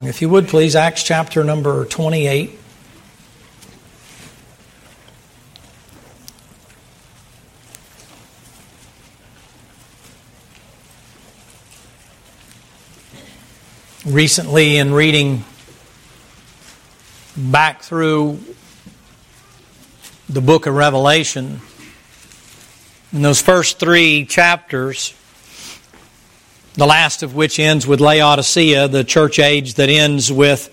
If you would please, Acts chapter number 28. Recently, in reading back through the book of Revelation, in those first 3 chapters, the last of which ends with Laodicea, the church age that ends with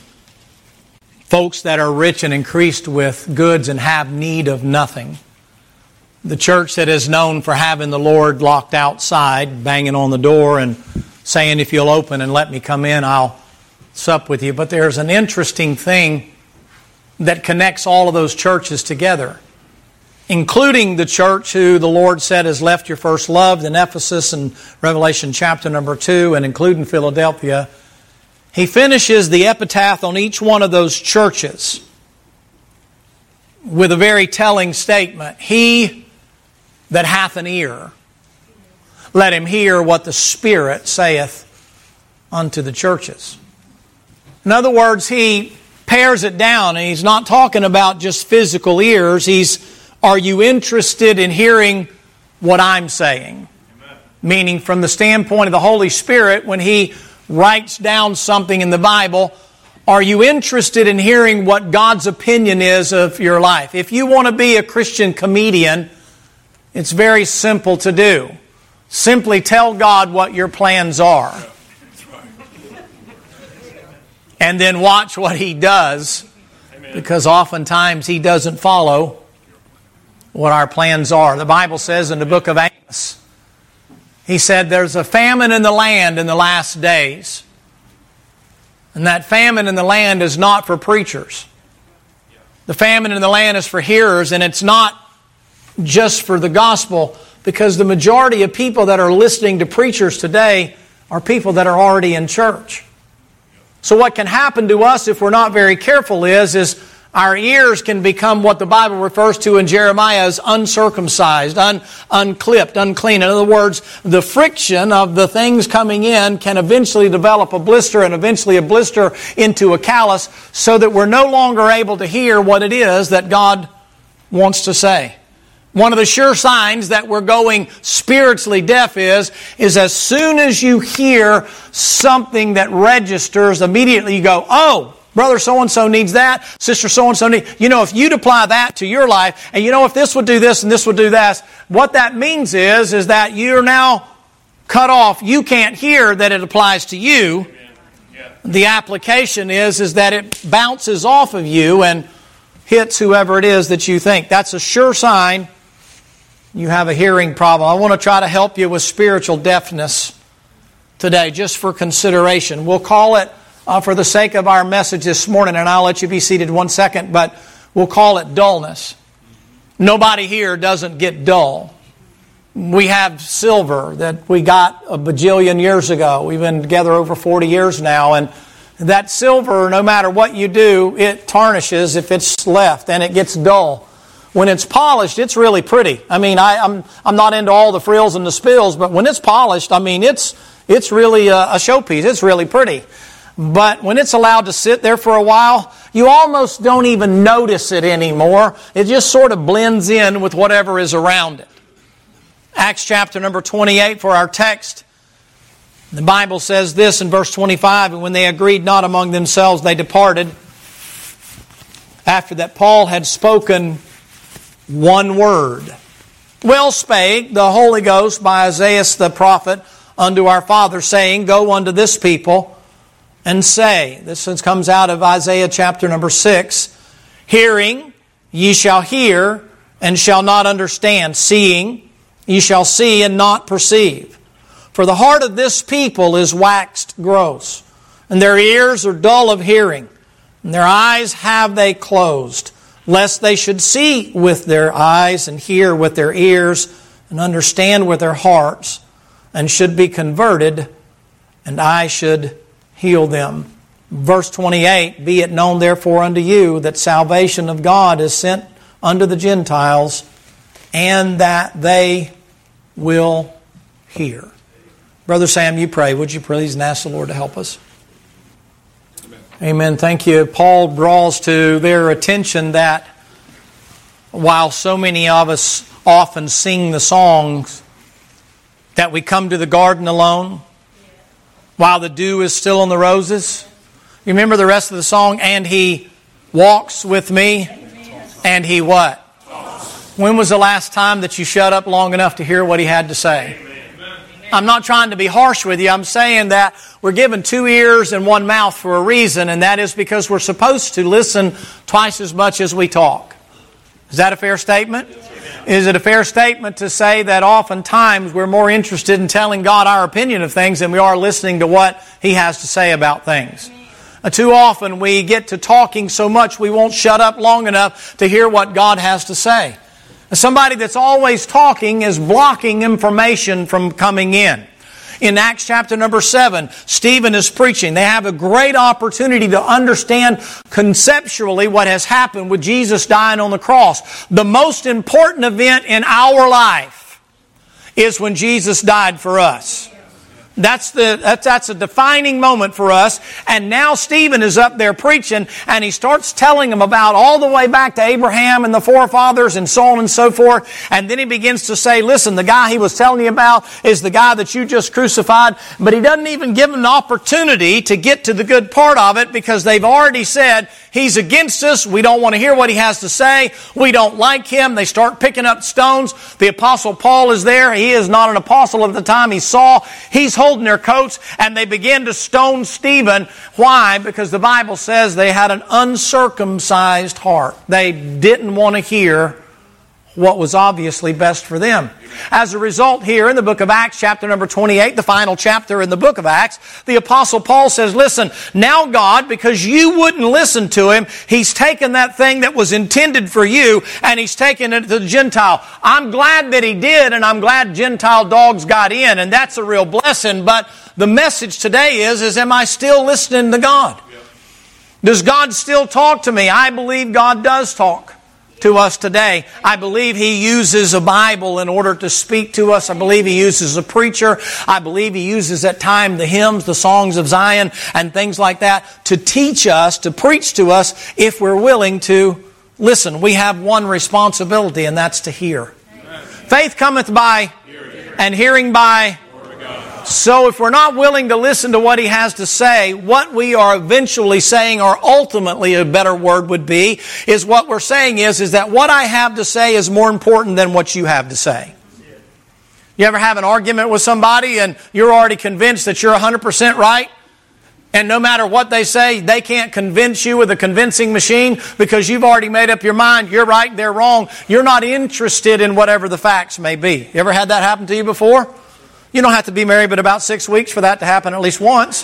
folks that are rich and increased with goods and have need of nothing. The church that is known for having the Lord locked outside, banging on the door and saying, if you'll open and let me come in, I'll sup with you. But there's an interesting thing that connects all of those churches together, including the church who the Lord said has left your first love in Ephesus and Revelation chapter number 2, and including Philadelphia. He finishes the epitaph on each one of those churches with a very telling statement. He that hath an ear, let him hear what the Spirit saith unto the churches. In other words, he pares it down, and he's not talking about just physical ears. Are you interested in hearing what I'm saying? Amen. Meaning from the standpoint of the Holy Spirit, when He writes down something in the Bible, are you interested in hearing what God's opinion is of your life? If you want to be a Christian comedian, it's very simple to do. Simply tell God what your plans are. And then watch what He does, because oftentimes He doesn't follow what our plans are. The Bible says in the book of Amos, He said there's a famine in the land in the last days. And that famine in the land is not for preachers. The famine in the land is for hearers, and it's not just for the gospel, because the majority of people that are listening to preachers today are people that are already in church. So what can happen to us if we're not very careful is our ears can become what the Bible refers to in Jeremiah as uncircumcised, unclipped, unclean. In other words, the friction of the things coming in can eventually develop a blister, and eventually a blister into a callus, so that we're no longer able to hear what it is that God wants to say. One of the sure signs that we're going spiritually deaf is as soon as you hear something that registers, immediately you go, oh, brother so-and-so needs that, sister so-and-so needs. If you'd apply that to your life, and if this would do this and this would do that, what that means is that you're now cut off. You can't hear that it applies to you. The application is that it bounces off of you and hits whoever it is that you think. That's a sure sign you have a hearing problem. I want to try to help you with spiritual deafness today, just for consideration. We'll call it, for the sake of our message this morning, and I'll let you be seated 1 second, but we'll call it dullness. Nobody here doesn't get dull. We have silver that we got a bajillion years ago. We've been together over 40 years now, and that silver, no matter what you do, it tarnishes if it's left, and it gets dull. When it's polished, it's really pretty. I'm not into all the frills and the spills, but when it's polished, it's really a showpiece. It's really pretty. But when it's allowed to sit there for a while, you almost don't even notice it anymore. It just sort of blends in with whatever is around it. Acts chapter number 28 for our text. The Bible says this in verse 25, and when they agreed not among themselves, they departed. After that Paul had spoken one word. Well spake the Holy Ghost by Isaiah the prophet unto our father, saying, go unto this people and say, this comes out of Isaiah chapter number 6, hearing ye shall hear and shall not understand, seeing ye shall see and not perceive. For the heart of this people is waxed gross, and their ears are dull of hearing, and their eyes have they closed, lest they should see with their eyes and hear with their ears and understand with their hearts, and should be converted, and I should heal them. Verse 28, be it known therefore unto you that salvation of God is sent unto the Gentiles, and that they will hear. Brother Sam, you pray. Would you please, and ask the Lord to help us? Amen. Thank you. Paul draws to their attention that while so many of us often sing the songs that we come to the garden alone, while the dew is still on the roses. You remember the rest of the song? And He walks with me, and He what? When was the last time that you shut up long enough to hear what He had to say? I'm not trying to be harsh with you. I'm saying that we're given 2 ears and 1 mouth for a reason, and that is because we're supposed to listen twice as much as we talk. Is that a fair statement? Is it a fair statement to say that oftentimes we're more interested in telling God our opinion of things than we are listening to what He has to say about things? Too often we get to talking so much we won't shut up long enough to hear what God has to say. Somebody that's always talking is blocking information from coming in. In Acts chapter number 7, Stephen is preaching. They have a great opportunity to understand conceptually what has happened with Jesus dying on the cross. The most important event in our life is when Jesus died for us. That's a defining moment for us. And now Stephen is up there preaching, and he starts telling them about all the way back to Abraham and the forefathers and so on and so forth. And then he begins to say, listen, the guy he was telling you about is the guy that you just crucified. But he doesn't even give them an opportunity to get to the good part of it, because they've already said, he's against us. We don't want to hear what he has to say. We don't like him. They start picking up stones. The Apostle Paul is there. He is not an apostle at the time. He's Saul. He's holding their coats, and they begin to stone Stephen. Why? Because the Bible says they had an uncircumcised heart. They didn't want to hear what was obviously best for them. As a result, here in the book of Acts, chapter number 28, the final chapter in the book of Acts, the Apostle Paul says, listen, now God, because you wouldn't listen to Him, He's taken that thing that was intended for you, and He's taken it to the Gentile. I'm glad that He did, and I'm glad Gentile dogs got in, and that's a real blessing. But the message today is am I still listening to God? Does God still talk to me? I believe God does talk to us today. I believe He uses a Bible in order to speak to us. I believe He uses a preacher. I believe He uses at times the hymns, the songs of Zion, and things like that to teach us, to preach to us, if we're willing to listen. We have one responsibility, and that's to hear. Amen. Faith cometh by and hearing by. So if we're not willing to listen to what He has to say, what we are eventually saying, or ultimately a better word would be, is what we're saying is that what I have to say is more important than what you have to say. You ever have an argument with somebody and you're already convinced that you're 100% right? And no matter what they say, they can't convince you with a convincing machine because you've already made up your mind. You're right, they're wrong. You're not interested in whatever the facts may be. You ever had that happen to you before? You don't have to be married but about 6 weeks for that to happen at least once.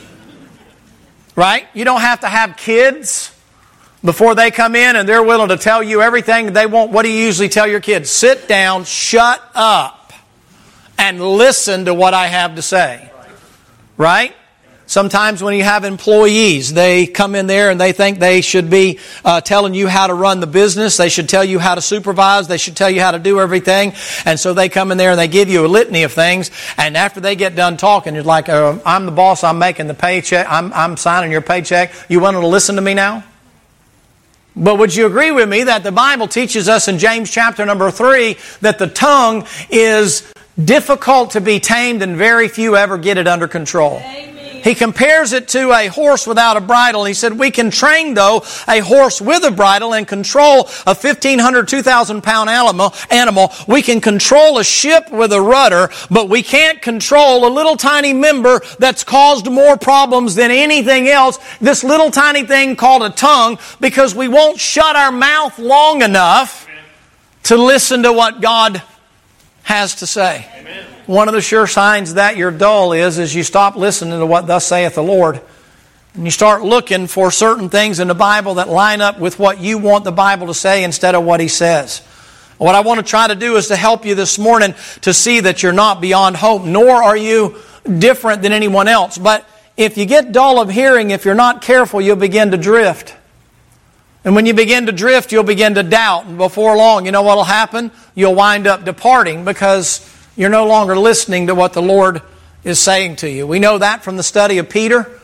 Right? You don't have to have kids before they come in and they're willing to tell you everything they want. What do you usually tell your kids? Sit down, shut up, and listen to what I have to say. Right? Sometimes when you have employees, they come in there and they think they should be telling you how to run the business. They should tell you how to supervise. They should tell you how to do everything. And so they come in there and they give you a litany of things. And after they get done talking, you're like, I'm the boss. I'm making the paycheck. I'm signing your paycheck. You want to listen to me now? But would you agree with me that the Bible teaches us in James chapter number 3 that the tongue is difficult to be tamed and very few ever get it under control? Amen. He compares it to a horse without a bridle. He said, we can train, though, a horse with a bridle and control a 1,500, 2,000-pound animal. We can control a ship with a rudder, but we can't control a little tiny member that's caused more problems than anything else, this little tiny thing called a tongue, because we won't shut our mouth long enough to listen to what God has to say. Amen. One of the sure signs that you're dull is you stop listening to what thus saith the Lord. And you start looking for certain things in the Bible that line up with what you want the Bible to say instead of what He says. What I want to try to do is to help you this morning to see that you're not beyond hope, nor are you different than anyone else. But if you get dull of hearing, if you're not careful, you'll begin to drift. And when you begin to drift, you'll begin to doubt. And before long, you know what will happen? You'll wind up departing because you're no longer listening to what the Lord is saying to you. We know that from the study of Peter.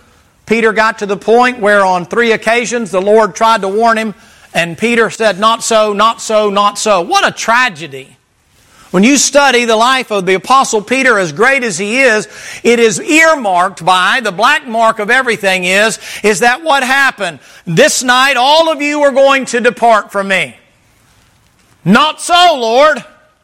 Peter got to the point where on 3 occasions the Lord tried to warn him, and Peter said, not so, not so, not so. What a tragedy. When you study the life of the Apostle Peter, as great as he is, it is earmarked by, the black mark of everything is that what happened? This night all of you are going to depart from me. Not so, Lord.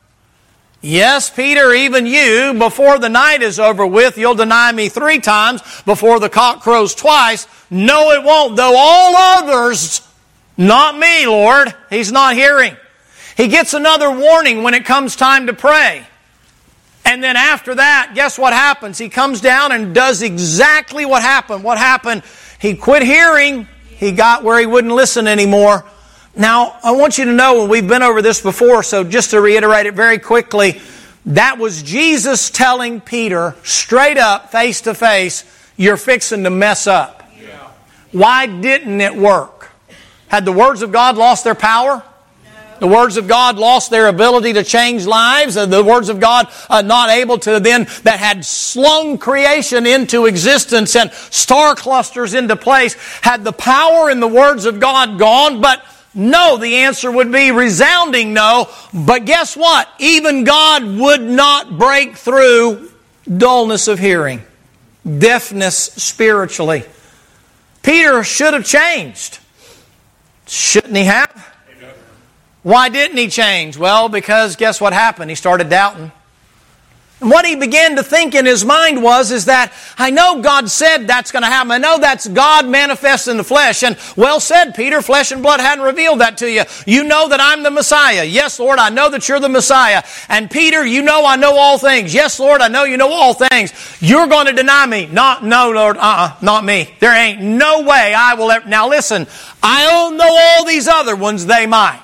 Yes, Peter, even you, before the night is over with, you'll deny me 3 times before the cock crows twice. No, it won't. Though all others, not me, Lord. He's not hearing. He gets another warning when it comes time to pray. And then after that, guess what happens? He comes down and does exactly what happened. What happened? He quit hearing. He got where he wouldn't listen anymore. Now, I want you to know, and we've been over this before, so just to reiterate it very quickly, that was Jesus telling Peter straight up, face to face, you're fixing to mess up. Yeah. Why didn't it work? Had the words of God lost their power? The words of God lost their ability to change lives. The words of God not able to then, that had slung creation into existence and star clusters into place. Had the power in the words of God gone? But no, the answer would be resounding no. But guess what? Even God would not break through dullness of hearing, deafness spiritually. Peter should have changed. Shouldn't he have? Why didn't he change? Well, because guess what happened? He started doubting. And what he began to think in his mind is that I know God said that's going to happen. I know that's God manifest in the flesh. And well said, Peter, flesh and blood hadn't revealed that to you. You know that I'm the Messiah. Yes, Lord, I know that you're the Messiah. And Peter, you know I know all things. Yes, Lord, I know you know all things. You're going to deny me. No, Lord, not me. There ain't no way I will ever. Now listen, I don't know all these other ones, they might.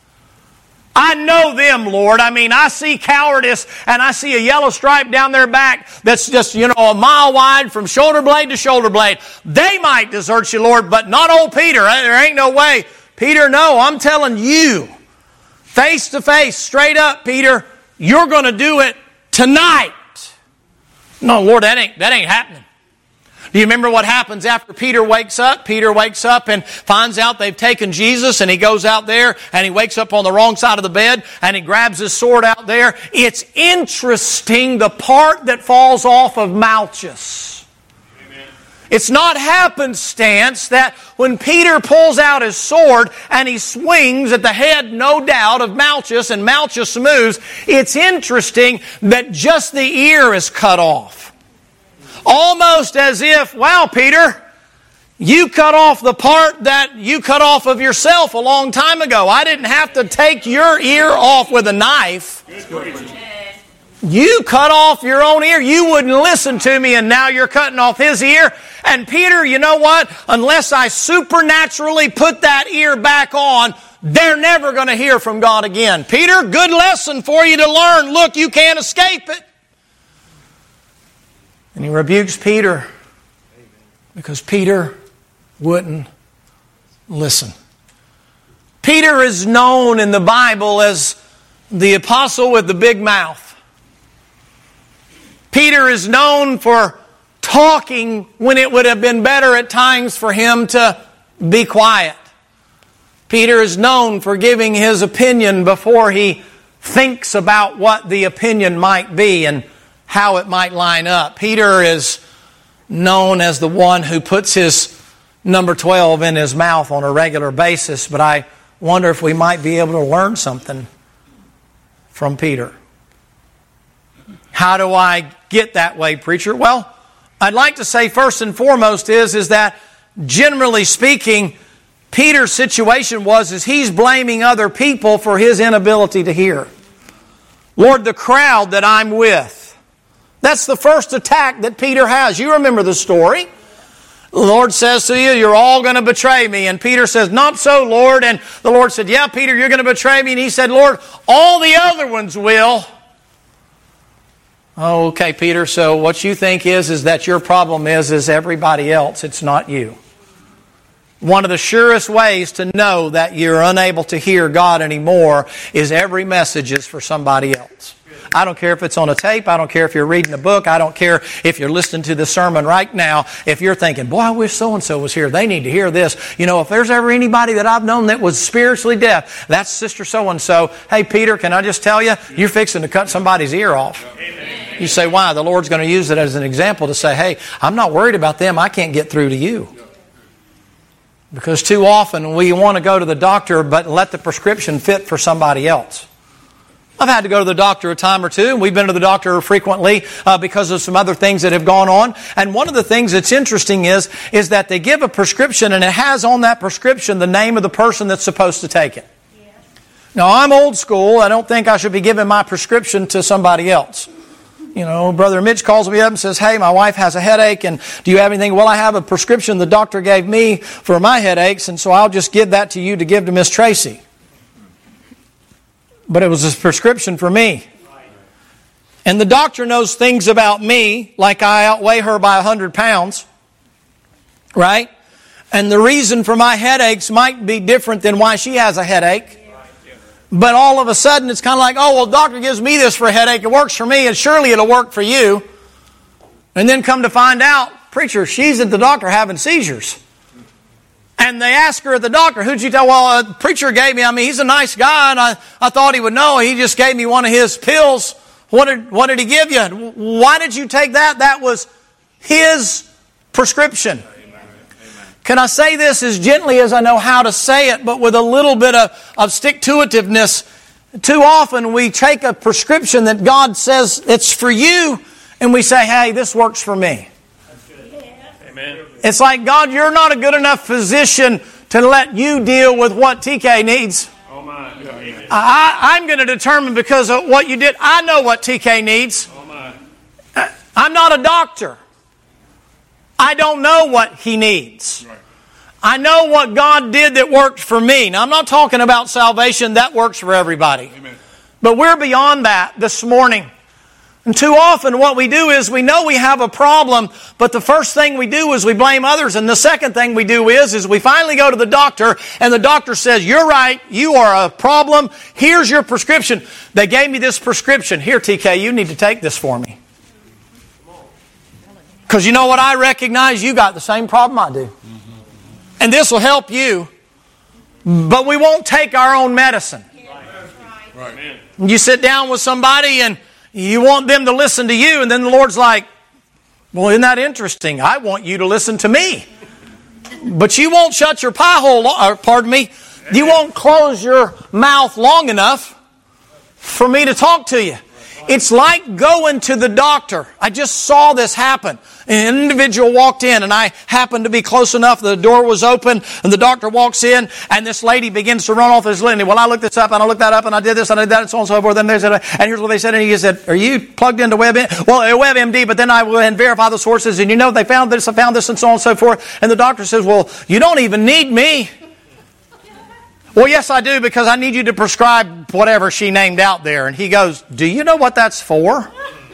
I know them, Lord. I mean, I see cowardice and I see a yellow stripe down their back that's just, a mile wide from shoulder blade to shoulder blade. They might desert you, Lord, but not old Peter. There ain't no way. Peter, no, I'm telling you, face to face, straight up, Peter, you're going to do it tonight. No, Lord, that ain't happening. Do you remember what happens after Peter wakes up? Peter wakes up and finds out they've taken Jesus, and he goes out there and he wakes up on the wrong side of the bed and he grabs his sword out there. It's interesting the part that falls off of Malchus. Amen. It's not happenstance that when Peter pulls out his sword and he swings at the head, no doubt, of Malchus, and Malchus moves, it's interesting that just the ear is cut off. Almost as if, wow, Peter, you cut off the part that you cut off of yourself a long time ago. I didn't have to take your ear off with a knife. You cut off your own ear. You wouldn't listen to me, and now you're cutting off his ear. And Peter, you know what? Unless I supernaturally put that ear back on, they're never going to hear from God again. Peter, good lesson for you to learn. Look, you can't escape it. And he rebukes Peter because Peter wouldn't listen. Peter is known in the Bible as the apostle with the big mouth. Peter is known for talking when it would have been better at times for him to be quiet. Peter is known for giving his opinion before he thinks about what the opinion might be and how it might line up. Peter is known as the one who puts his number 12 in his mouth on a regular basis, but I wonder if we might be able to learn something from Peter. How do I get that way, preacher? Well, I'd like to say first and foremost is that generally speaking, Peter's situation is he's blaming other people for his inability to hear. Lord, the crowd that I'm with. That's the first attack that Peter has. You remember the story. The Lord says to you, you're all going to betray me. And Peter says, not so, Lord. And the Lord said, yeah, Peter, you're going to betray me. And he said, Lord, all the other ones will. Oh, okay, Peter, so what you think is that your problem is everybody else. It's not you. One of the surest ways to know that you're unable to hear God anymore is every message is for somebody else. I don't care if it's on a tape. I don't care if you're reading a book. I don't care if you're listening to the sermon right now. If you're thinking, boy, I wish so-and-so was here. They need to hear this. You know, if there's ever anybody that I've known that was spiritually deaf, that's Sister so-and-so. Hey, Peter, can I just tell you, you're fixing to cut somebody's ear off. Amen. You say, why? The Lord's going to use it as an example to say, hey, I'm not worried about them. I can't get through to you. Because too often we want to go to the doctor but let the prescription fit for somebody else. I've had to go to the doctor a time or two, and we've been to the doctor frequently because of some other things that have gone on. And one of the things that's interesting is that they give a prescription, and it has on that prescription the name of the person that's supposed to take it. Yeah. Now, I'm old school. I don't think I should be giving my prescription to somebody else. You know, Brother Mitch calls me up and says, hey, my wife has a headache, and do you have anything? Well, I have a prescription the doctor gave me for my headaches, and so I'll just give that to you to give to Miss Tracy. But it was a prescription for me. And the doctor knows things about me, like I outweigh her by 100 pounds. Right? And the reason for my headaches might be different than why she has a headache. But all of a sudden it's kind of like, oh, well, the doctor gives me this for a headache. It works for me, and surely it'll work for you. And then come to find out, preacher, she's at the doctor having seizures. And they ask her at the doctor, who'd you tell? Well, a preacher gave me, he's a nice guy, and I thought he would know. He just gave me one of his pills. What did he give you? Why did you take that? That was his prescription. Amen. Can I say this as gently as I know how to say it, but with a little bit of stick-to-itiveness? Too often we take a prescription that God says it's for you, and we say, hey, this works for me. Amen. It's like, God, you're not a good enough physician to let you deal with what TK needs. Oh my. I'm going to determine because of what you did. I know what TK needs. Oh my. I'm not a doctor. I don't know what he needs. Right. I know what God did that worked for me. Now, I'm not talking about salvation. That works for everybody. Amen. But we're beyond that this morning. And too often what we do is we know we have a problem, but the first thing we do is we blame others. And the second thing we do is we finally go to the doctor, and the doctor says, you're right, you are a problem, here's your prescription. They gave me this prescription. Here, TK, you need to take this for me. Because you know what? I recognize you got the same problem I do. And this will help you, but we won't take our own medicine. Right. You sit down with somebody and you want them to listen to you, and then the Lord's like, well, isn't that interesting? I want you to listen to me. But you won't shut your pie hole, you won't close your mouth long enough for me to talk to you. It's like going to the doctor. I just saw this happen. An individual walked in, and I happened to be close enough. The door was open, and the doctor walks in, and this lady begins to run off his litany. Well, I looked this up, and I looked that up, and I did this, and I did that, and so on and so forth. And here's what they said. And he said, are you plugged into WebMD? Well, WebMD, but then I went and verify the sources, and you know they found this, I found this, and so on and so forth. And the doctor says, well, you don't even need me. Well, yes, I do, because I need you to prescribe whatever she named out there. And he goes, do you know what that's for?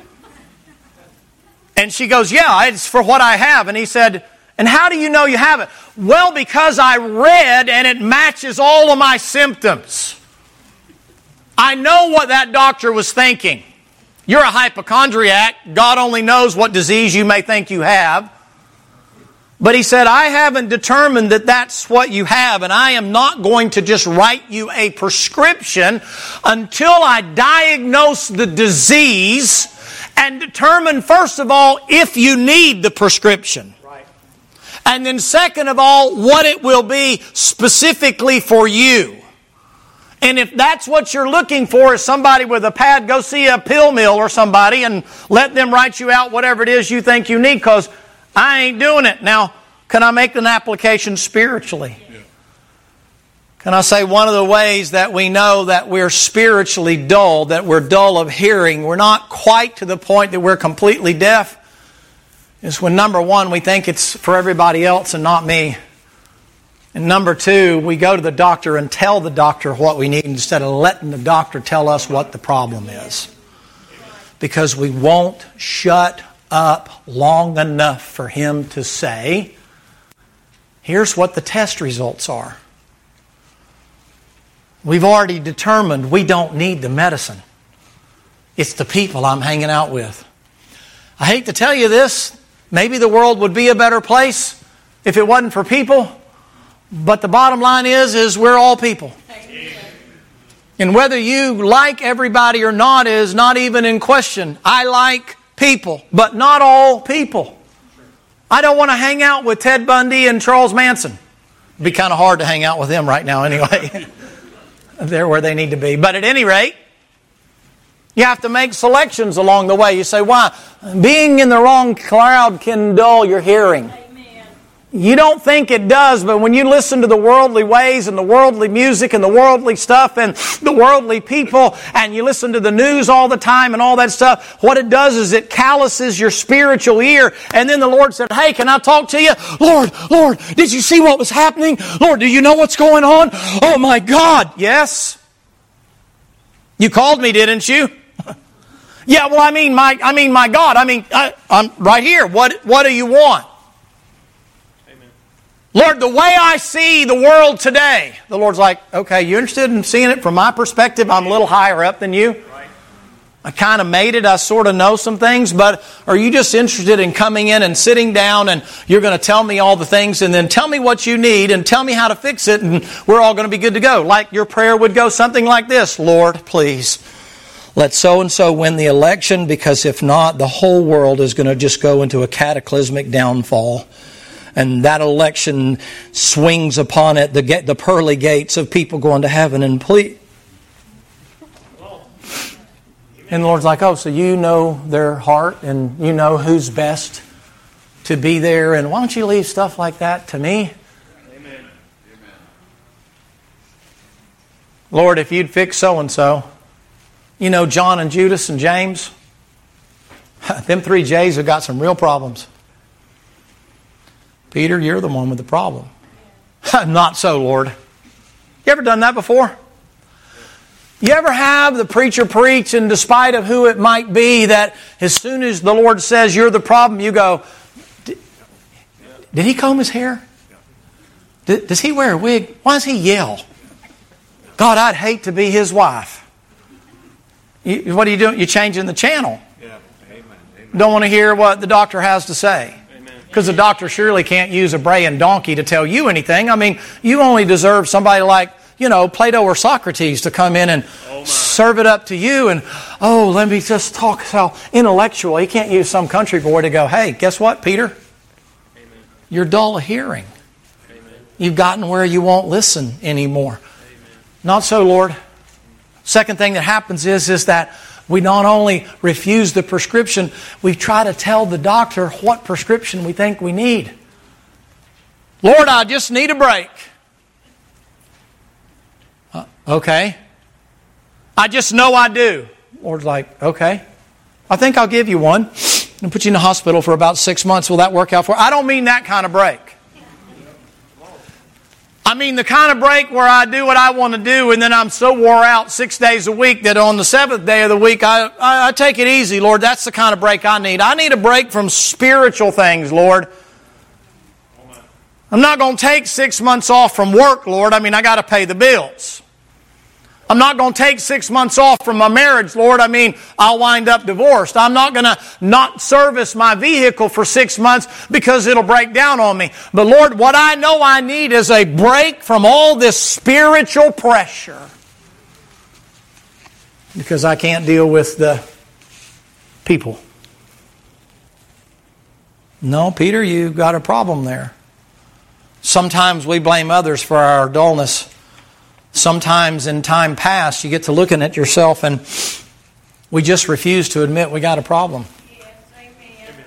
And she goes, yeah, it's for what I have. And he said, and how do you know you have it? Well, because I read and it matches all of my symptoms. I know what that doctor was thinking. You're a hypochondriac. God only knows what disease you may think you have. But he said, I haven't determined that that's what you have, and I am not going to just write you a prescription until I diagnose the disease and determine, first of all, if you need the prescription. Right. And then second of all, what it will be specifically for you. And if that's what you're looking for is somebody with a pad, go see a pill mill or somebody and let them write you out whatever it is you think you need, because I ain't doing it. Now, can I make an application spiritually? Yeah. Can I say one of the ways that we know that we're spiritually dull, that we're dull of hearing, we're not quite to the point that we're completely deaf, is when number one, we think it's for everybody else and not me. And number two, we go to the doctor and tell the doctor what we need instead of letting the doctor tell us what the problem is. Because we won't shut up long enough for him to say, Here's what the test results are. We've already determined we don't need the medicine. It's the people I'm hanging out with. I hate to tell you this. Maybe the world would be a better place if it wasn't for people. But the bottom line is we're all people. And whether you like everybody or not is not even in question. I like people, but not all people. I don't want to hang out with Ted Bundy and Charles Manson. It'd be kind of hard to hang out with them right now anyway. They're where they need to be. But at any rate, you have to make selections along the way. You say, why? Being in the wrong crowd can dull your hearing. Amen. You don't think it does, but when you listen to the worldly ways and the worldly music and the worldly stuff and the worldly people, and you listen to the news all the time and all that stuff, what it does is it calluses your spiritual ear. And then the Lord said, hey, can I talk to you? Lord, did you see what was happening? Lord, do you know what's going on? Oh my God. Yes. You called me, didn't you? Yeah, well, I mean, my God. I'm right here. What do you want? Amen. Lord, the way I see the world today, the Lord's like, okay, you interested in seeing it from my perspective? I'm a little higher up than you. Right. I kind of made it. I sort of know some things, but are you just interested in coming in and sitting down and you're going to tell me all the things and then tell me what you need and tell me how to fix it and we're all going to be good to go? Like your prayer would go something like this: Lord, please, let so-and-so win the election, because if not, the whole world is going to just go into a cataclysmic downfall. And that election swings upon it the pearly gates of people going to heaven. And please. And the Lord's like, oh, so you know their heart and you know who's best to be there. And why don't you leave stuff like that to me? Amen. Lord, if you'd fix so-and-so. You know, John and Judas and James, them 3 J's have got some real problems. Peter, you're the one with the problem. Not so, Lord. You ever done that before? You ever have the preacher preach, and despite of who it might be, that as soon as the Lord says you're the problem, you go, did he comb his hair? Does he wear a wig? Why does he yell? God, I'd hate to be his wife. What are you doing? You're changing the channel. Yeah. Amen. Don't want to hear what the doctor has to say. Because the doctor surely can't use a braying donkey to tell you anything. I mean, you only deserve somebody like, Plato or Socrates to come in and serve it up to you. And, let me just talk so intellectual. You can't use some country boy to go, hey, guess what, Peter? Amen. You're dull of hearing. Amen. You've gotten where you won't listen anymore. Amen. Not so, Lord. Second thing that happens is that we not only refuse the prescription, we try to tell the doctor what prescription we think we need. Lord, I just need a break. Okay. I just know I do. Lord's like, okay. I think I'll give you one and put you in the hospital for about 6 months. Will that work out for you? I don't mean that kind of break. I mean the kind of break where I do what I want to do and then I'm so wore out 6 days a week that on the 7th day of the week I take it easy, Lord. That's the kind of break I need. I need a break from spiritual things, Lord. I'm not going to take 6 months off from work, Lord. I mean, I got to pay the bills. I'm not going to take 6 months off from my marriage, Lord. I mean, I'll wind up divorced. I'm not going to not service my vehicle for 6 months because it'll break down on me. But Lord, what I know I need is a break from all this spiritual pressure. Because I can't deal with the people. No, Peter, you've got a problem there. Sometimes we blame others for our dullness. Sometimes in time past, you get to looking at yourself and we just refuse to admit we got a problem. Yes, amen.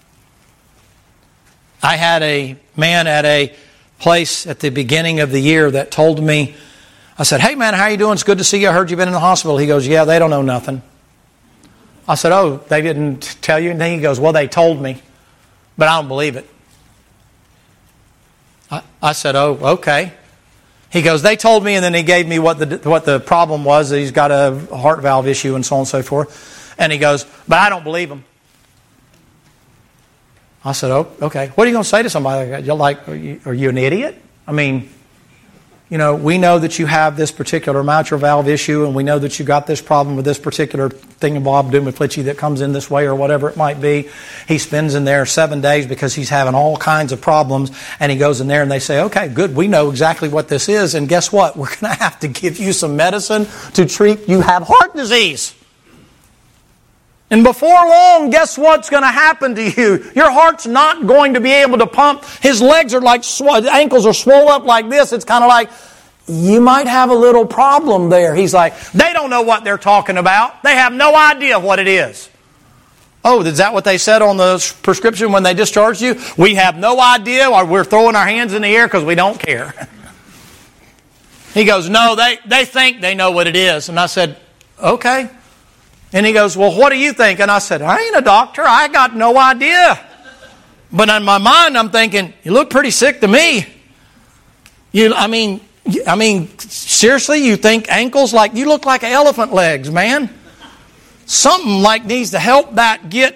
I had a man at a place at the beginning of the year that told me, I said, hey man, how you doing? It's good to see you. I heard you've been in the hospital. He goes, yeah, they don't know nothing. I said, oh, they didn't tell you anything? He goes, well, they told me, but I don't believe it. I said, oh, okay. He goes, they told me, and then he gave me what the problem was. He's got a heart valve issue and so on and so forth. And he goes, but I don't believe him. I said, oh, okay. What are you going to say to somebody like that? You're like, are you an idiot? I mean, we know that you have this particular mitral valve issue, and we know that you got this problem with this particular thingamabob doomaflichi that comes in this way or whatever it might be. He spends in there 7 days because he's having all kinds of problems, and he goes in there and they say, okay, good, we know exactly what this is, and guess what? We're going to have to give you some medicine to treat, you have heart disease. And before long, guess what's going to happen to you? Your heart's not going to be able to pump. His legs are like, ankles are swollen up like this. It's kind of like, you might have a little problem there. He's like, they don't know what they're talking about. They have no idea what it is. Oh, is that what they said on the prescription when they discharged you? We have no idea, or we're throwing our hands in the air because we don't care. He goes, no, they think they know what it is. And I said, okay. And he goes, well, what do you think? And I said, I ain't a doctor. I got no idea. But in my mind, I'm thinking, you look pretty sick to me. I mean, seriously, you think ankles like, you look like elephant legs, man. Something like needs to help that get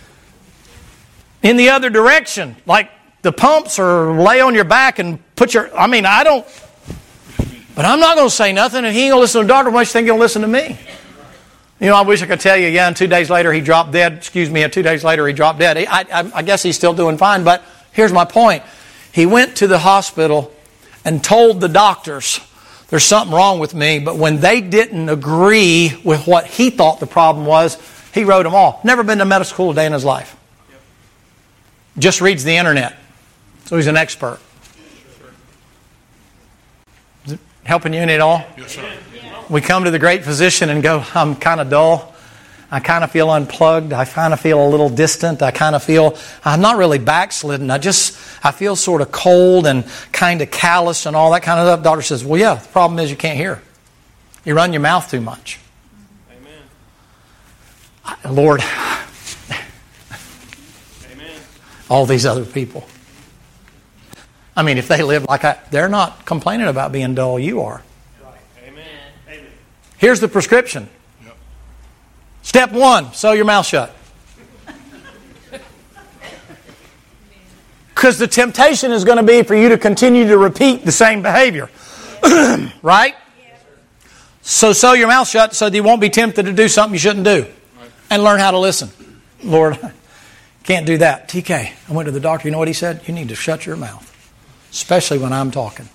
in the other direction. Like the pumps or lay on your back and put your, but I'm not going to say nothing, and he ain't going to listen to the doctor. Why do you think he'll listen to me? I wish I could tell you, and 2 days later he dropped dead. 2 days later he dropped dead. I guess he's still doing fine, but here's my point. He went to the hospital and told the doctors, there's something wrong with me, but when they didn't agree with what he thought the problem was, he wrote them off. Never been to medical school a day in his life. Just reads the internet. So he's an expert. Is it helping you any at all? Yes, sir. We come to the great physician and go, I'm kind of dull. I kind of feel unplugged. I kind of feel a little distant. I kind of feel, I'm not really backslidden. I feel sort of cold and kind of callous and all that kind of stuff. Doctor says, well, yeah, the problem is you can't hear. You run your mouth too much. Amen. Lord, amen. All these other people. If they live like they're not complaining about being dull. You are. Here's the prescription. Yep. Step 1, sew your mouth shut. Because the temptation is going to be for you to continue to repeat the same behavior. Right? So sew your mouth shut so that you won't be tempted to do something you shouldn't do. And learn how to listen. Lord, can't do that. TK, I went to the doctor. You know what he said? You need to shut your mouth. Especially when I'm talking.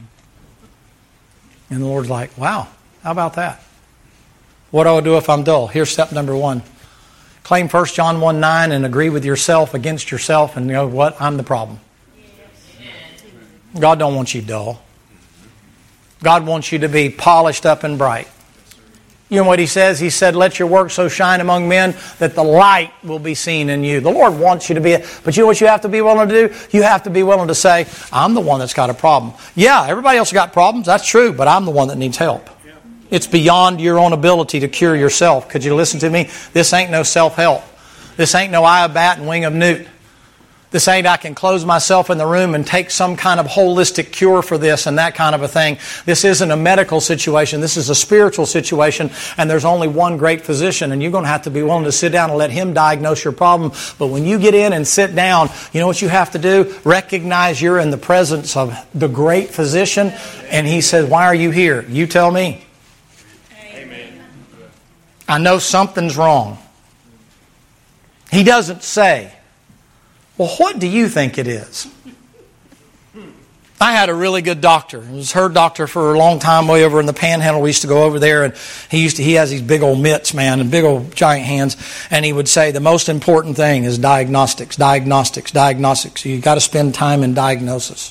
And the Lord's like, wow. How about that? What do I do if I'm dull? Here's step number 1. Claim 1 John 1:9 and agree with yourself against yourself, and you know what? I'm the problem. God don't want you dull. God wants you to be polished up and bright. You know what He says? He said, let your work so shine among men that the light will be seen in you. The Lord wants you to be, but you know what you have to be willing to do? You have to be willing to say, I'm the one that's got a problem. Yeah, everybody else got problems. That's true, but I'm the one that needs help. It's beyond your own ability to cure yourself. Could you listen to me? This ain't no self-help. This ain't no eye of bat and wing of newt. This ain't I can close myself in the room and take some kind of holistic cure for this and that kind of a thing. This isn't a medical situation. This is a spiritual situation, and there's only one great physician, and you're going to have to be willing to sit down and let Him diagnose your problem. But when you get in and sit down, you know what you have to do? Recognize you're in the presence of the great physician, and He says, why are you here? You tell me. Amen. I know something's wrong. He doesn't say, well, what do you think it is? I had a really good doctor. It was her doctor for a long time way over in the Panhandle. We used to go over there, and he has these big old mitts, man, and big old giant hands. And he would say the most important thing is diagnostics. You got to spend time in diagnosis.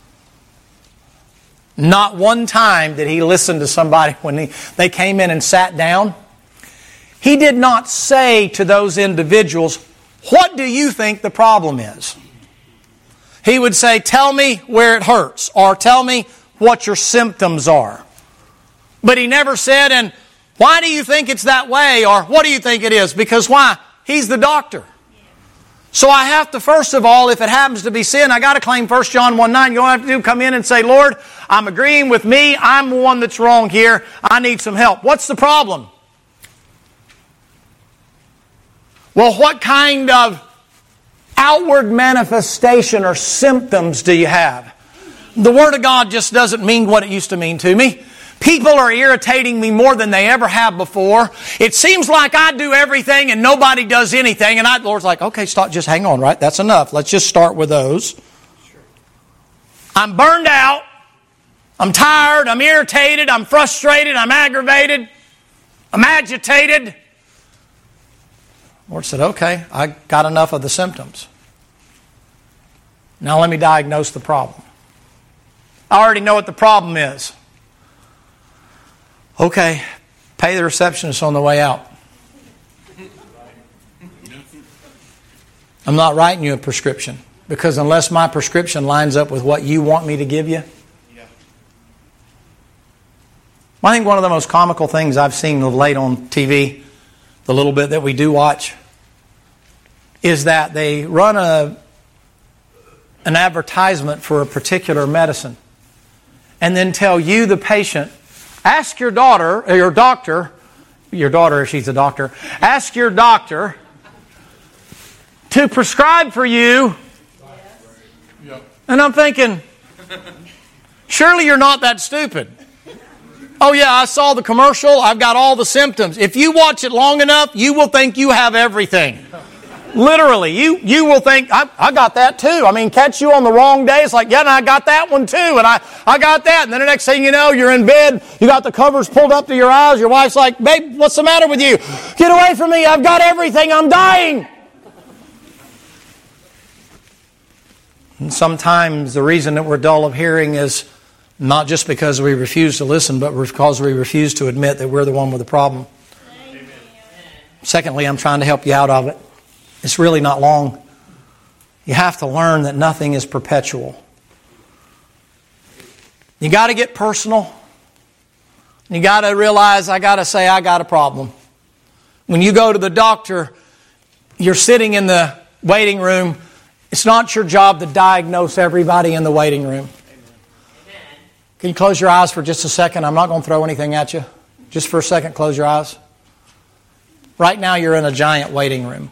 Not one time did he listen to somebody when they came in and sat down. He did not say to those individuals, what do you think the problem is? He would say, tell me where it hurts, or tell me what your symptoms are. But he never said, and why do you think it's that way, or what do you think it is? Because why? He's the doctor. So I have to, first of all, if it happens to be sin, I got to claim 1 John 1:9. You don't have to do come in and say, Lord, I'm agreeing with me. I'm the one that's wrong here. I need some help. What's the problem? Well, what kind of outward manifestation or symptoms do you have? The Word of God just doesn't mean what it used to mean to me. People are irritating me more than they ever have before. It seems like I do everything and nobody does anything. And the Lord's like, okay, stop, just hang on, right? That's enough. Let's just start with those. I'm burned out. I'm tired. I'm irritated. I'm frustrated. I'm aggravated. I'm agitated. The Lord said, okay, I got enough of the symptoms. Now let me diagnose the problem. I already know what the problem is. Okay, pay the receptionist on the way out. I'm not writing you a prescription because unless my prescription lines up with what you want me to give you. I think one of the most comical things I've seen of late on TV, the little bit that we do watch, is that they run an advertisement for a particular medicine and then tell you, the patient, ask your daughter, or your doctor, if she's a doctor, ask your doctor to prescribe for you. And I'm thinking, surely you're not that stupid. Oh yeah, I saw the commercial, I've got all the symptoms. If you watch it long enough, you will think you have everything. Literally, you will think, I got that too. I mean, catch you on the wrong day. It's like, yeah, and I got that one too. And I got that. And then the next thing you know, you're in bed. You got the covers pulled up to your eyes. Your wife's like, babe, what's the matter with you? Get away from me. I've got everything. I'm dying. And sometimes the reason that we're dull of hearing is not just because we refuse to listen, but because we refuse to admit that we're the one with the problem. Amen. Secondly, I'm trying to help you out of it. It's really not long. You have to learn that nothing is perpetual. You got to get personal. You got to realize, I got to say, I got a problem. When you go to the doctor, you're sitting in the waiting room. It's not your job to diagnose everybody in the waiting room. Can you close your eyes for just a second? I'm not going to throw anything at you. Just for a second, close your eyes. Right now, you're in a giant waiting room.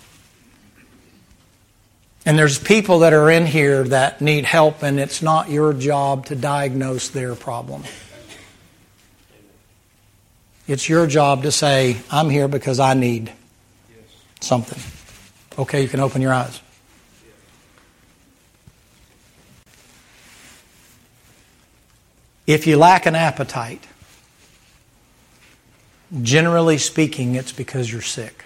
And there's people that are in here that need help, and it's not your job to diagnose their problem. It's your job to say, I'm here because I need something. Okay, you can open your eyes. If you lack an appetite, generally speaking, it's because you're sick.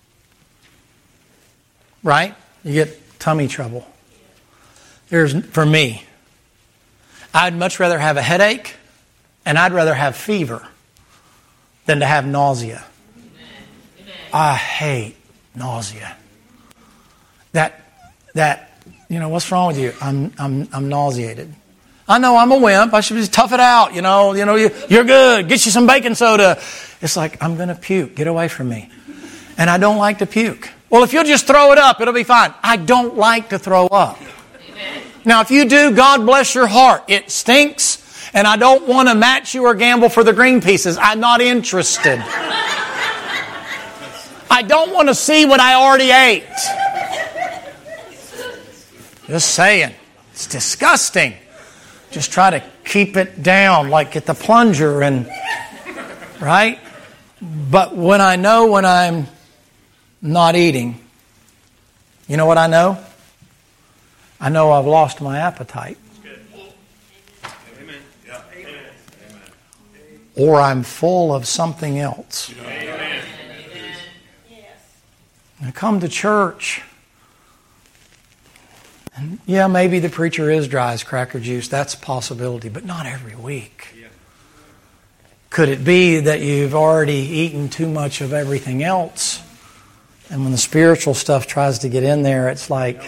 Right? You get tummy trouble. For me, I'd much rather have a headache and I'd rather have fever than to have nausea. I hate nausea. That what's wrong with you? I'm nauseated. I know I'm a wimp. I should just tough it out. You're good. Get you some baking soda. It's like, I'm going to puke. Get away from me. And I don't like to puke. Well, if you'll just throw it up, it'll be fine. I don't like to throw up. Amen. Now, if you do, God bless your heart. It stinks, and I don't want to match you or gamble for the green pieces. I'm not interested. I don't want to see what I already ate. Just saying. It's disgusting. Just try to keep it down, like get the plunger and, right? But when I know when I'm not eating, you know what I know? I know I've lost my appetite. Or I'm full of something else. I come to church, and yeah, maybe the preacher is dry as cracker juice. That's a possibility, but not every week. Could it be that you've already eaten too much of everything else? And when the spiritual stuff tries to get in there, it's like,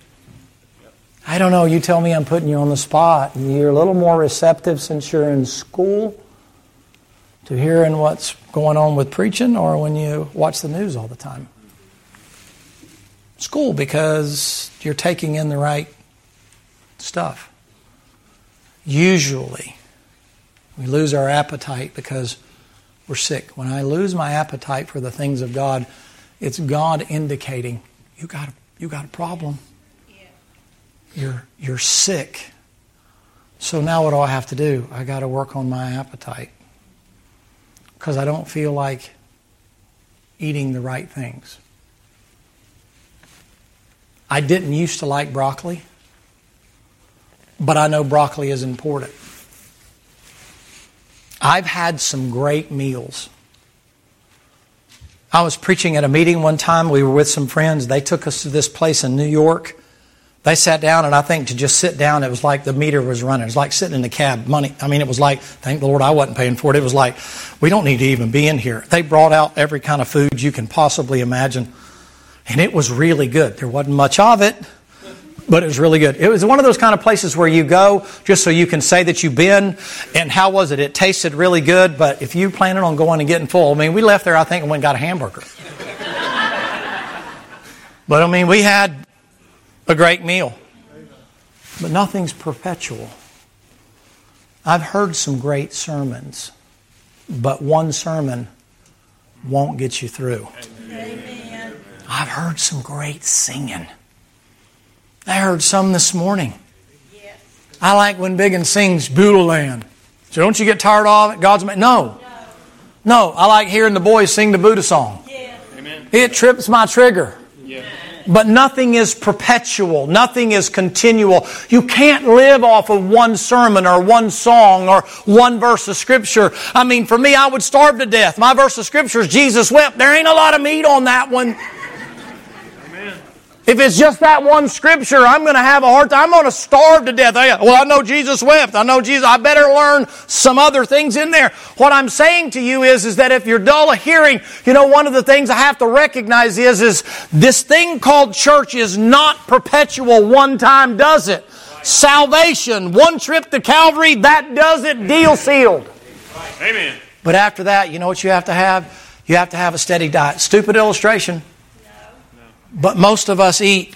I don't know, you tell me, I'm putting you on the spot. You're a little more receptive since you're in school to hearing what's going on with preaching, or when you watch the news all the time? School, because you're taking in the right stuff. Usually, we lose our appetite because we're sick. When I lose my appetite for the things of God, it's God indicating, you got You got a problem. You're sick. So now what do I have to do? I got to work on my appetite. Because I don't feel like eating the right things. I didn't used to like broccoli, but I know broccoli is important. I've had some great meals. I was preaching at a meeting one time. We were with some friends. They took us to this place in New York. They sat down, and I think to just sit down, it was like the meter was running. It was like sitting in the cab. Money. I mean, it was like, thank the Lord I wasn't paying for it. It was like, we don't need to even be in here. They brought out every kind of food you can possibly imagine. And it was really good. There wasn't much of it, but it was really good. It was one of those kind of places where you go just so you can say that you've been. And how was it? It tasted really good, but if you planning on going and getting full, I mean, we left there, I think, and went and got a hamburger. But I mean, we had a great meal. But nothing's perpetual. I've heard some great sermons, but one sermon won't get you through. Amen. I've heard some great singing. I heard some this morning. I like when Biggin sings Beulah Land. So don't you get tired of it? God's No, I like hearing the boys sing the Buddha song. Amen. It trips my trigger. Yeah. But nothing is perpetual. Nothing is continual. You can't live off of one sermon or one song or one verse of Scripture. I mean, for me, I would starve to death. My verse of Scripture is Jesus wept. There ain't a lot of meat on that one. Amen. If it's just that one Scripture, I'm going to have a hard time. I'm going to starve to death. Well, I know Jesus wept. I know Jesus. I better learn some other things in there. What I'm saying to you is that if you're dull of hearing, you know, one of the things I have to recognize is this thing called church is not perpetual. One time does it. Salvation, one trip to Calvary, that does it. Deal sealed. Amen. But after that, you know what you have to have? You have to have a steady diet. Stupid illustration. But most of us eat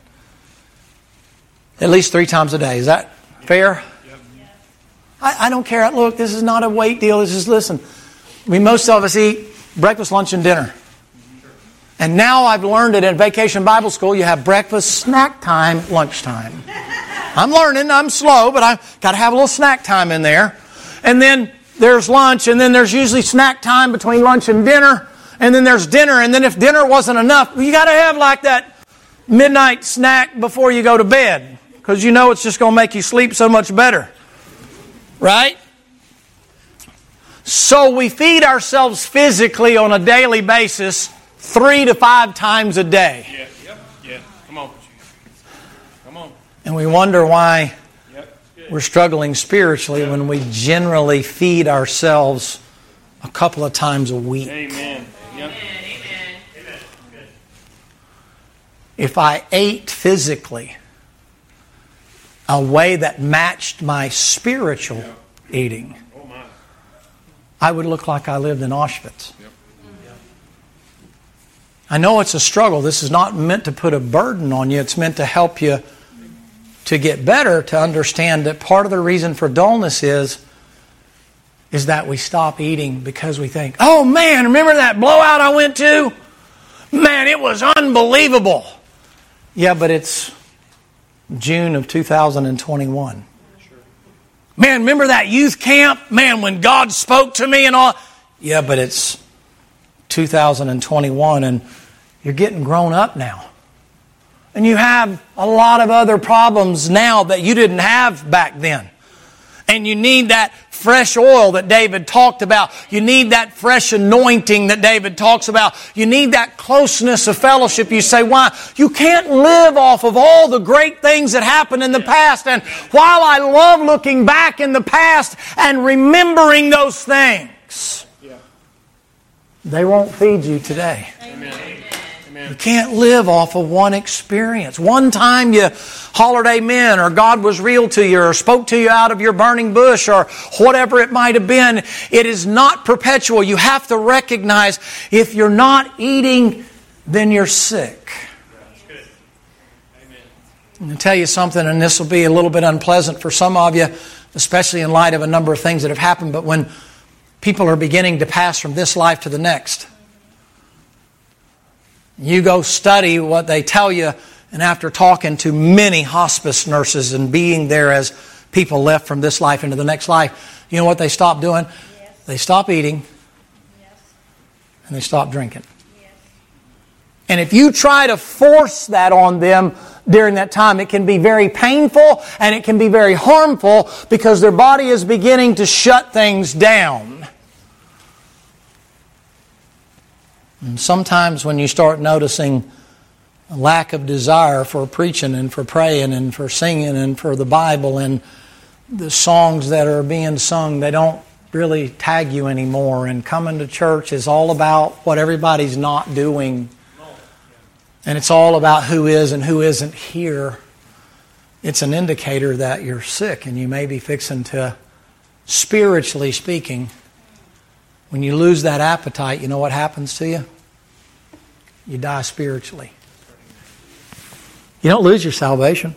at least 3 times a day. Is that fair? I don't care. Look, this is not a weight deal. This is, listen, most of us eat breakfast, lunch, and dinner. And now I've learned that in Vacation Bible School, you have breakfast, snack time, lunchtime. I'm learning. I'm slow, but I've got to have a little snack time in there. And then there's lunch, and then there's usually snack time between lunch and dinner. And then there's dinner, and then if dinner wasn't enough, you got to have like that midnight snack before you go to bed, because you know it's just going to make you sleep so much better. Right? So we feed ourselves physically on a daily basis 3 to 5 times a day. Yeah. Come on. And we wonder why we're struggling spiritually when we generally feed ourselves a couple of times a week. Amen. If I ate physically a way that matched my spiritual eating, I would look like I lived in Auschwitz. I know it's a struggle. This is not meant to put a burden on you. It's meant to help you to get better, to understand that part of the reason for dullness is that we stop eating because we think, oh man, remember that blowout I went to? Man, it was unbelievable. Yeah, but it's June of 2021. Man, remember that youth camp? Man, when God spoke to me and all. Yeah, but it's 2021 and you're getting grown up now. And you have a lot of other problems now that you didn't have back then. And you need that fresh oil that David talked about. You need that fresh anointing that David talks about. You need that closeness of fellowship. You say, why? You can't live off of all the great things that happened in the past. And while I love looking back in the past and remembering those things, they won't feed you today. Amen. You can't live off of one experience. One time you hollered amen, or God was real to you, or spoke to you out of your burning bush, or whatever it might have been. It is not perpetual. You have to recognize if you're not eating, then you're sick. I'm going to tell you something, and this will be a little bit unpleasant for some of you, especially in light of a number of things that have happened, but when people are beginning to pass from this life to the next, You go study what they tell you, and after talking to many hospice nurses and being there as people left from this life into the next life, you know what they stop doing? Yes. They stop eating, Yes. and they stop drinking. Yes. And if you try to force that on them during that time, it can be very painful and it can be very harmful because their body is beginning to shut things down. And sometimes when you start noticing a lack of desire for preaching and for praying and for singing and for the Bible and the songs that are being sung, they don't really tag you anymore. And coming to church is all about what everybody's not doing. And it's all about who is and who isn't here. It's an indicator that you're sick and you may be fixing to, spiritually speaking, when you lose that appetite, you know what happens to you? You die spiritually. You don't lose your salvation.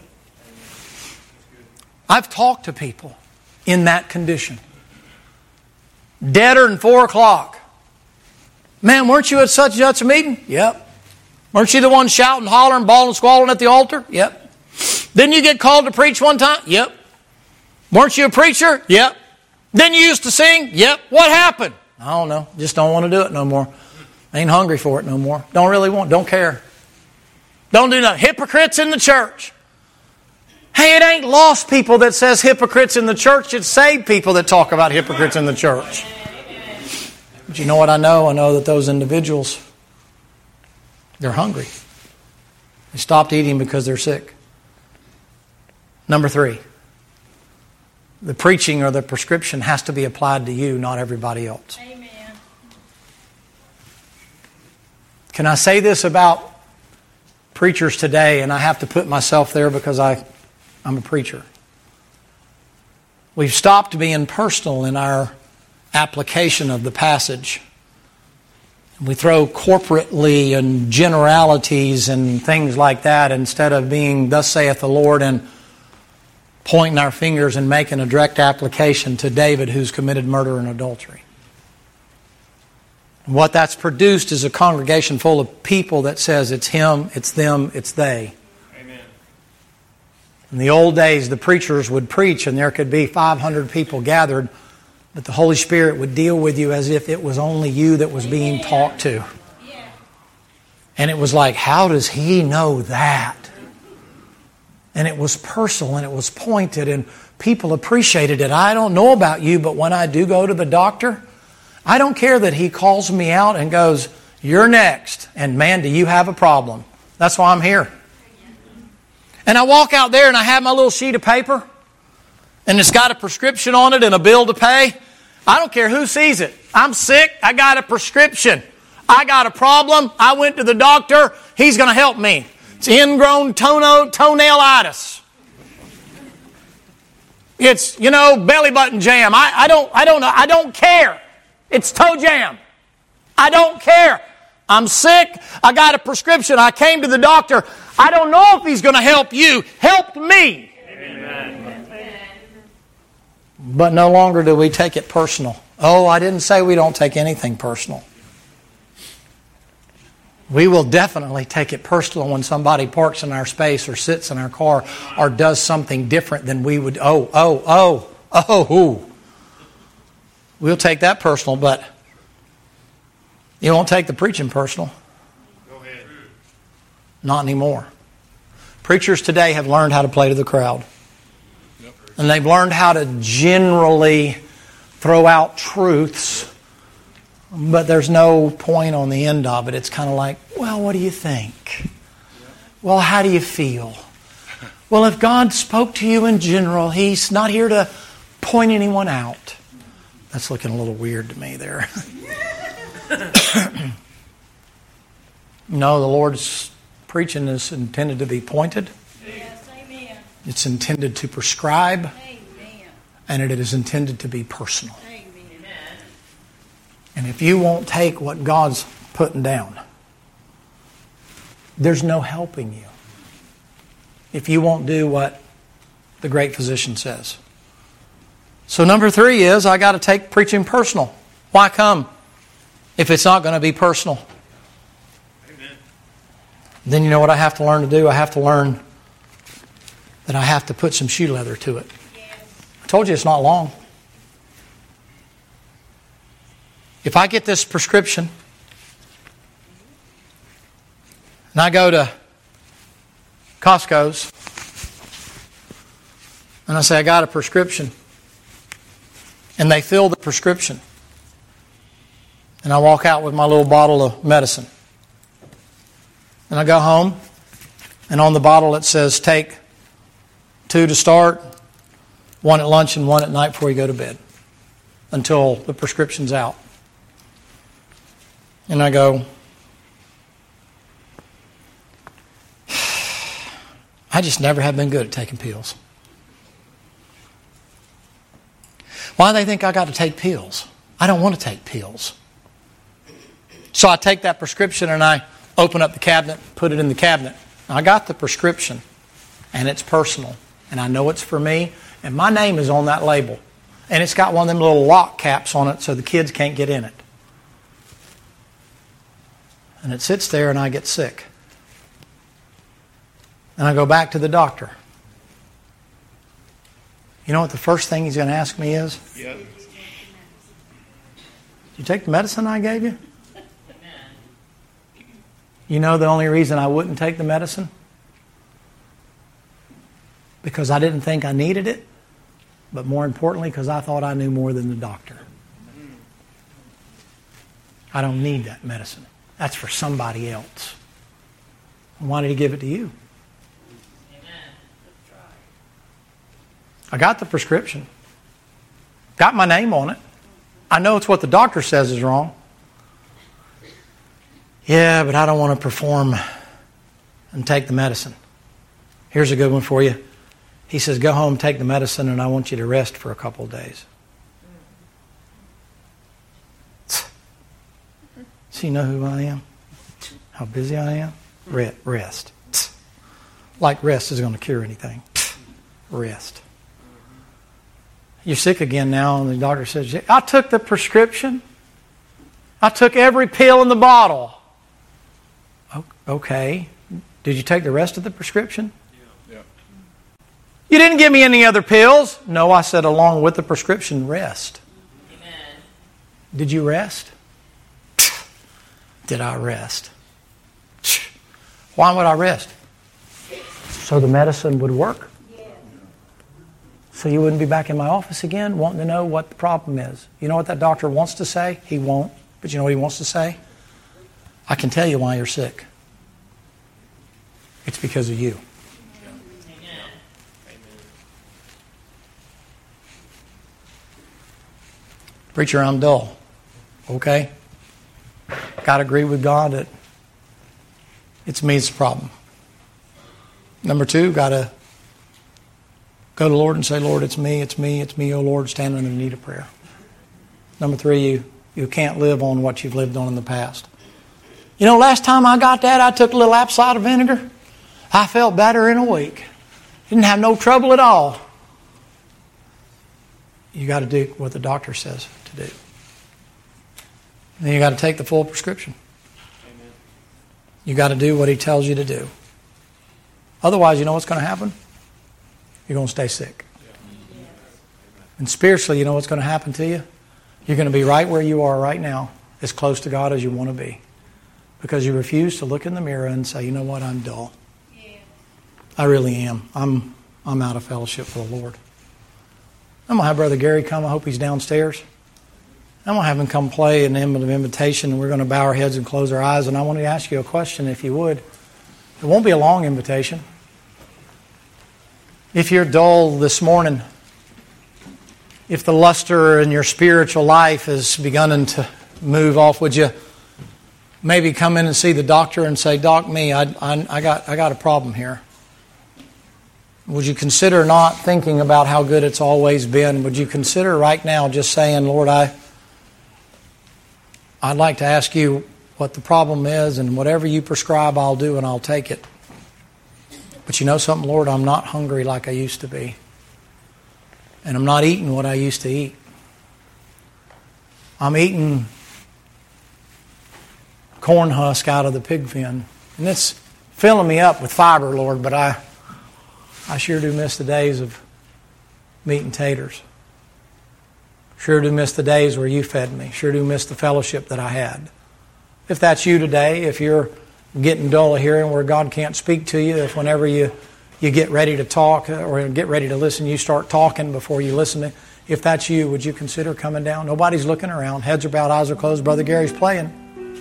I've talked to people in that condition. Deader than 4 o'clock. Man, weren't you at such and such a meeting? Yep. Weren't you the one shouting, hollering, bawling, and squalling at the altar? Yep. Didn't you get called to preach one time? Yep. Weren't you a preacher? Yep. Didn't you used to sing? Yep. What happened? I don't know. Just don't want to do it no more. Ain't hungry for it no more. Don't really want. Don't care. Don't do nothing. Hypocrites in the church. Hey, it ain't lost people that says hypocrites in the church. It's saved people that talk about hypocrites in the church. But you know what I know? I know that those individuals, they're hungry. They stopped eating because they're sick. Number 3. The preaching or the prescription has to be applied to you, not everybody else. Amen. Can I say this about preachers today? And I have to put myself there because I'm a preacher. We've stopped being personal in our application of the passage. We throw corporately and generalities and things like that instead of being, thus saith the Lord, and pointing our fingers and making a direct application to David who's committed murder and adultery. And what that's produced is a congregation full of people that says it's him, it's them, it's they. Amen. In the old days, the preachers would preach and there could be 500 people gathered, but the Holy Spirit would deal with you as if it was only you that was being talked to. Yeah. And it was like, how does he know that? And it was personal and it was pointed and people appreciated it. I don't know about you, but when I do go to the doctor, I don't care that he calls me out and goes, you're next. And man, do you have a problem? That's why I'm here. And I walk out there and I have my little sheet of paper and it's got a prescription on it and a bill to pay. I don't care who sees it. I'm sick. I got a prescription. I got a problem. I went to the doctor. He's going to help me. It's ingrown toenailitis. It's, belly button jam. I don't care. It's toe jam. I don't care. I'm sick. I got a prescription. I came to the doctor. I don't know if he's going to help you. Help me. Amen. But no longer do we take it personal. Oh, I didn't say we don't take anything personal. We will definitely take it personal when somebody parks in our space or sits in our car or does something different than we would. Oh. We'll take that personal, but you won't take the preaching personal. Go ahead. Not anymore. Preachers today have learned how to play to the crowd. Yep. And they've learned how to generally throw out truths, but there's no point on the end of it. It's kind of like, well, what do you think? Well, how do you feel? Well, if God spoke to you in general, He's not here to point anyone out. That's looking a little weird to me there. No, the Lord's preaching is intended to be pointed. Yes, amen. It's intended to prescribe. Amen. And it is intended to be personal. Amen. And if you won't take what God's putting down, there's no helping you. If you won't do what the great physician says. So number 3 is, I got to take preaching personal. Why come if it's not going to be personal? Amen. Then you know what I have to learn to do? I have to learn that I have to put some shoe leather to it. I told you it's not long. If I get this prescription and I go to Costco's and I say, I got a prescription, and they fill the prescription, and I walk out with my little bottle of medicine, and I go home, and on the bottle it says take 2 to start, 1 at lunch and 1 at night before you go to bed, until the prescription's out. And I go, I just never have been good at taking pills. Why do they think I got to take pills? I don't want to take pills. So I take that prescription and I open up the cabinet, put it in the cabinet. I got the prescription, and it's personal, and I know it's for me, and my name is on that label. And it's got one of them little lock caps on it so the kids can't get in it. And it sits there and I get sick. And I go back to the doctor. You know what the first thing he's going to ask me is? Yep. Did you take the medicine I gave you? You know the only reason I wouldn't take the medicine? Because I didn't think I needed it, but more importantly, because I thought I knew more than the doctor. I don't need that medicine. That's for somebody else. Why did he give it to you? I got the prescription. Got my name on it. I know it's what the doctor says is wrong. Yeah, but I don't want to perform and take the medicine. Here's a good one for you. He says, go home, take the medicine, and I want you to rest for a couple of days. So you know who I am? How busy I am? Rest. Like rest is going to cure anything. Rest. You're sick again now, and the doctor says, I took the prescription. I took every pill in the bottle. Okay. Did you take the rest of the prescription? Yeah. You didn't give me any other pills. No, I said along with the prescription, rest. Amen. Did you rest? Did I rest? Why would I rest? So the medicine would work. So you wouldn't be back in my office again wanting to know what the problem is. You know what that doctor wants to say? He won't. But you know what he wants to say? I can tell you why you're sick. It's because of you. Amen. Preacher, I'm dull. Okay? Got to agree with God that it's me that's the problem. Number 2, got to go to the Lord and say, Lord, it's me, oh Lord, standing in the need of prayer. Number 3, you can't live on what you've lived on in the past. You know, last time I got that, I took a little apple cider vinegar. I felt better in a week. Didn't have no trouble at all. You got to do what the doctor says to do. And then you got to take the full prescription. Amen. You got to do what he tells you to do. Otherwise, you know what's going to happen? You're going to stay sick. And spiritually, you know what's going to happen to you? You're going to be right where you are right now, as close to God as you want to be. Because you refuse to look in the mirror and say, you know what, I'm dull. Yeah. I really am. I'm out of fellowship with the Lord. I'm going to have Brother Gary come. I hope he's downstairs. I'm going to have him come play an hymn of invitation, and we're going to bow our heads and close our eyes. And I want to ask you a question, if you would. It won't be a long invitation. If you're dull this morning, if the luster in your spiritual life has begun to move off, would you maybe come in and see the doctor and say, Doc, I got a problem here. Would you consider not thinking about how good it's always been? Would you consider right now just saying, Lord, I'd like to ask you what the problem is, and whatever you prescribe, I'll do and I'll take it. But you know something, Lord, I'm not hungry like I used to be. And I'm not eating what I used to eat. I'm eating corn husk out of the pig pen. And it's filling me up with fiber, Lord, but I sure do miss the days of meat and taters. Sure do miss the days where you fed me. Sure do miss the fellowship that I had. If that's you today, if you're getting dull of hearing where God can't speak to you, if whenever you get ready to talk or get ready to listen, you start talking before you listen, if that's you, would you consider coming down? Nobody's looking around. Heads are bowed, eyes are closed. Brother Gary's playing.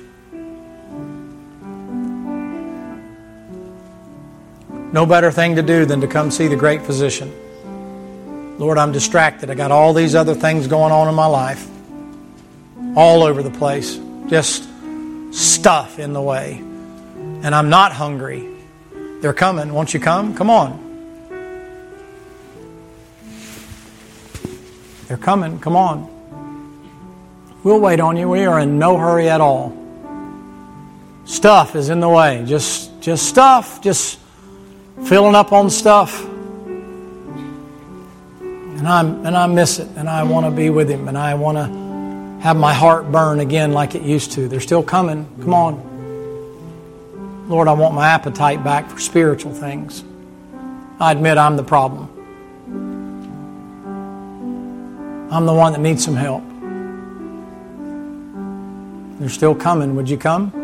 No better thing to do than to come see the great physician. Lord, I'm distracted. I got all these other things going on in my life. All over the place. Just stuff in the way. And I'm not hungry. They're coming. Won't you come? Come on. They're coming. Come on. We'll wait on you. We are in no hurry at all. Stuff is in the way. Just stuff. Just filling up on stuff. And I miss it. And I want to be with Him. And I want to have my heart burn again like it used to. They're still coming. Come on. Lord, I want my appetite back for spiritual things. I admit I'm the problem. I'm the one that needs some help. They're still coming. Would you come?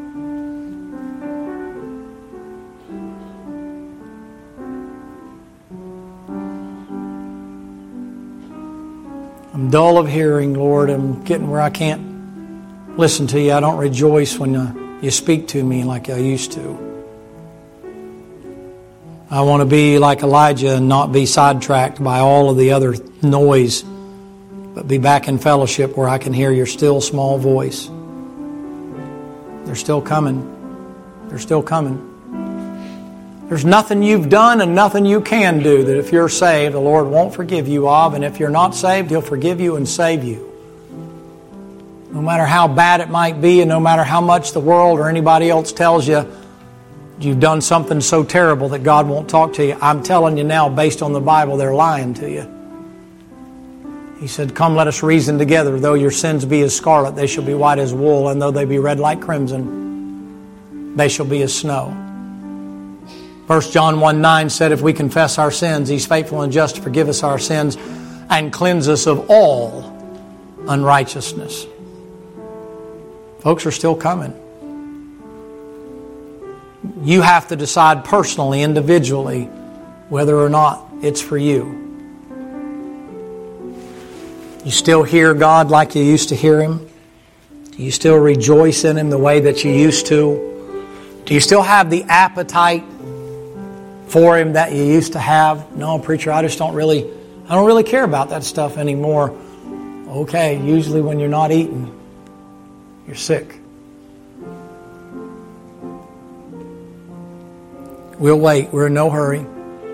I'm dull of hearing, Lord. I'm getting where I can't listen to you. I don't rejoice when you speak to me like I used to. I want to be like Elijah and not be sidetracked by all of the other noise, but be back in fellowship where I can hear your still small voice. They're still coming. They're still coming. There's nothing you've done and nothing you can do that if you're saved, the Lord won't forgive you of. And if you're not saved, He'll forgive you and save you. No matter how bad it might be and no matter how much the world or anybody else tells you you've done something so terrible that God won't talk to you, I'm telling you now, based on the Bible, they're lying to you. He said, come, let us reason together. Though your sins be as scarlet, they shall be white as wool. And though they be red like crimson, they shall be as snow. 1 John 1:9 said, if we confess our sins, He's faithful and just to forgive us our sins and cleanse us of all unrighteousness. Folks are still coming. You have to decide personally, individually, whether or not it's for you. You still hear God like you used to hear Him? Do you still rejoice in Him the way that you used to? Do you still have the appetite for Him that you used to have? No, preacher, I don't really care about that stuff anymore. Okay, usually when you're not eating, you're sick. We'll wait. We're in no hurry.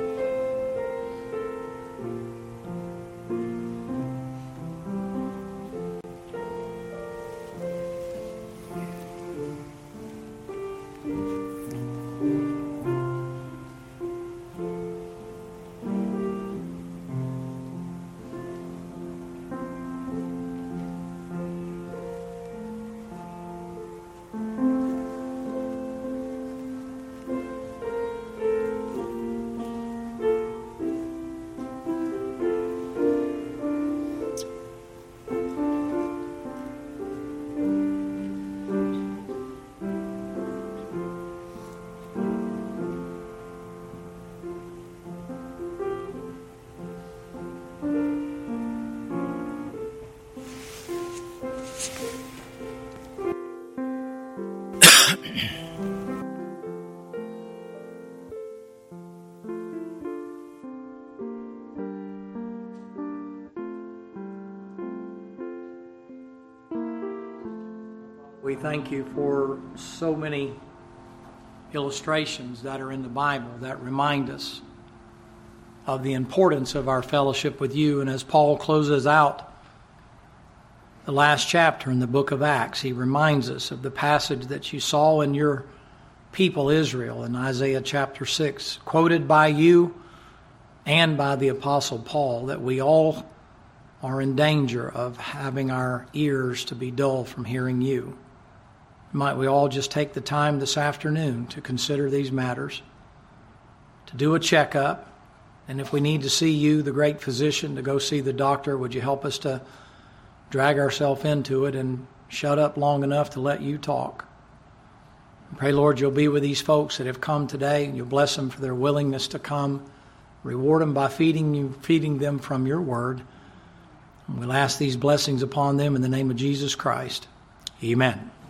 We thank you for so many illustrations that are in the Bible that remind us of the importance of our fellowship with you. And as Paul closes out the last chapter in the book of Acts, he reminds us of the passage that you saw in your people Israel in Isaiah chapter 6, quoted by you and by the Apostle Paul, that we all are in danger of having our ears to be dull from hearing you. Might we all just take the time this afternoon to consider these matters, to do a checkup, and if we need to see you, the great physician, to go see the doctor, would you help us to drag ourselves into it and shut up long enough to let you talk? I pray, Lord, you'll be with these folks that have come today, and you'll bless them for their willingness to come. Reward them by feeding them from your word. And we'll ask these blessings upon them in the name of Jesus Christ. Amen.